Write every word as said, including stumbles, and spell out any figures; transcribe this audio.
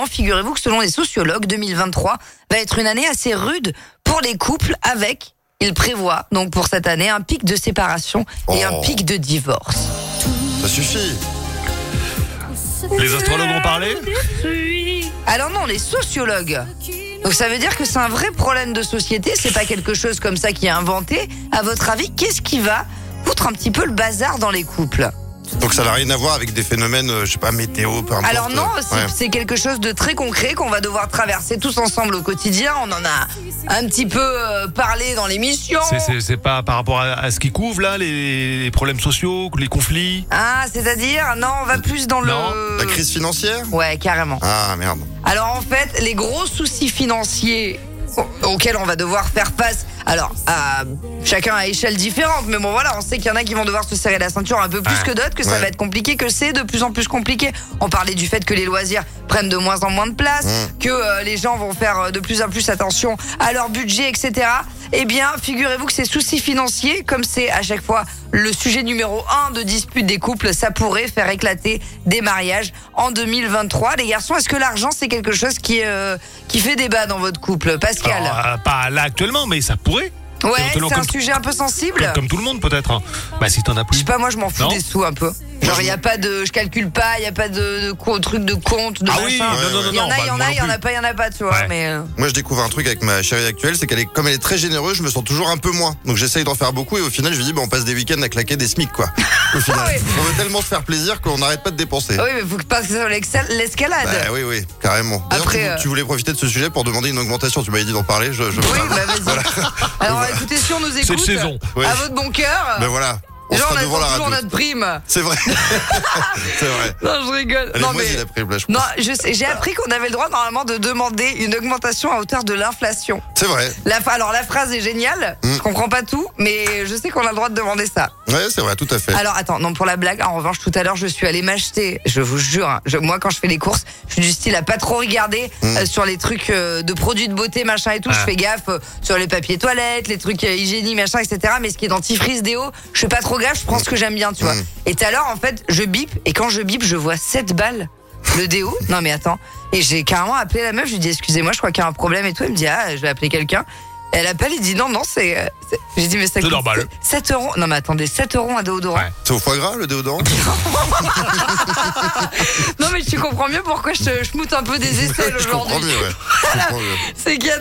Figurez-vous que selon les sociologues, deux mille vingt-trois va être une année assez rude pour les couples avec, ils prévoient donc pour cette année, un pic de séparation et Oh. un pic de divorce. Ça suffit. Les astrologues ont parlé ? Alors non, les sociologues. Donc ça veut dire que c'est un vrai problème de société, c'est pas quelque chose comme ça qui est inventé. À votre avis, qu'est-ce qui va foutre un petit peu le bazar dans les couples ? Donc ça n'a rien à voir avec des phénomènes, euh, je sais pas, météo, peu importe. Alors non, c'est, Ouais. c'est quelque chose de très concret qu'on va devoir traverser tous ensemble au quotidien. On en a un petit peu euh, parlé dans l'émission. C'est, c'est, c'est pas par rapport à, à ce qui couvre là, les, les problèmes sociaux, les conflits. Ah, c'est-à-dire, non, on va plus dans Non. le... La crise financière ? Ouais, carrément. Ah merde. Alors en fait, les gros soucis financiers au- auxquels on va devoir faire face, alors à chacun à échelle différente, mais bon voilà, on sait qu'il y en a qui vont devoir se serrer la ceinture un peu plus Ouais. que d'autres, que ça Ouais. va être compliqué, que c'est de plus en plus compliqué. On parlait du fait que les loisirs prennent de moins en moins de place, Mmh. que euh, les gens vont faire euh, de plus en plus attention à leur budget, et cetera. Eh bien, figurez-vous que ces soucis financiers, comme c'est à chaque fois le sujet numéro un de dispute des couples, ça pourrait faire éclater des mariages en deux mille vingt-trois. Les garçons, est-ce que l'argent, c'est quelque chose qui, euh, qui fait débat dans votre couple, Pascal? Alors, euh, pas là actuellement, mais ça pourrait. Ouais, éventuellement, c'est un comme- sujet un peu sensible. Comme, comme tout le monde peut-être. hein. Bah si t'en as Je plus. sais pas, moi je m'en fous Non. des sous un peu. Genre il y a pas de, je calcule pas, il y a pas de, de co- truc de compte, de Ah machin. oui, Ouais, non, non, non, Il y en non, a, bah, il y en moi a, non il y en a plus. pas, il y en a pas, tu vois. Ouais. Mais euh, Moi je découvre un truc avec ma chérie actuelle, c'est qu'elle est, comme elle est très généreuse, je me sens toujours un peu moins. Donc j'essaye d'en faire beaucoup et au final je lui dis, bah, on passe des week-ends à claquer des SMIC quoi. Au final, Ah oui. on veut tellement se faire plaisir qu'on n'arrête pas de dépenser. oui, mais faut que passer sur l'excel- l'escalade. Bah oui, oui, carrément. D'ailleurs, Après, tu, euh, tu voulais profiter de ce sujet pour demander une augmentation. Tu m'avais dit d'en parler. Je, je Oui, bah vas-y. Alors écoutez, si on nous écoute, de saison. Ouais. à votre bon cœur. Ben voilà, on Genre, on sera devant la attend toujours radio. notre prime. C'est vrai. C'est vrai. Non, je rigole. Elle non, est moisie, mais... la prime, là, je Non, pense. je sais, j'ai appris qu'on avait le droit normalement de demander une augmentation à hauteur de l'inflation. C'est vrai. La, alors la phrase est géniale, Mm. je comprends pas tout, mais je sais qu'on a le droit de demander ça. Ouais, c'est vrai, tout à fait. Alors attends, non pour la blague, en revanche tout à l'heure je suis allée m'acheter, je vous jure, hein, je- moi quand je fais les courses, je suis du style à pas trop regarder Mm. euh, sur les trucs euh, de produits de beauté machin et tout, Ah. je fais gaffe euh, sur les papiers toilettes, les trucs euh, hygiéniques machin et cetera. Mais ce qui est dentifrice, déo, je fais pas trop gaffe, je prends ce que j'aime bien, tu vois. Mm. Et tout à l'heure en fait je bip et quand je bip je vois sept balles. Le déo. Non mais attends. Et j'ai carrément appelé la meuf, je lui dis excusez-moi, je crois qu'il y a un problème et tout. Elle me dit ah je vais appeler quelqu'un. Elle appelle, il dit non, non, c'est. euh, c'est- J'ai dit mais ça C'est coûte normal. sept euros. Non mais attendez, sept euros un déodorant. Ouais. C'est au foie gras, le déodorant? Non mais tu comprends mieux pourquoi je, te- je moute un peu des aisselles Je comprends aujourd'hui. mieux, ouais. Je comprends mieux. C'est qu'il y a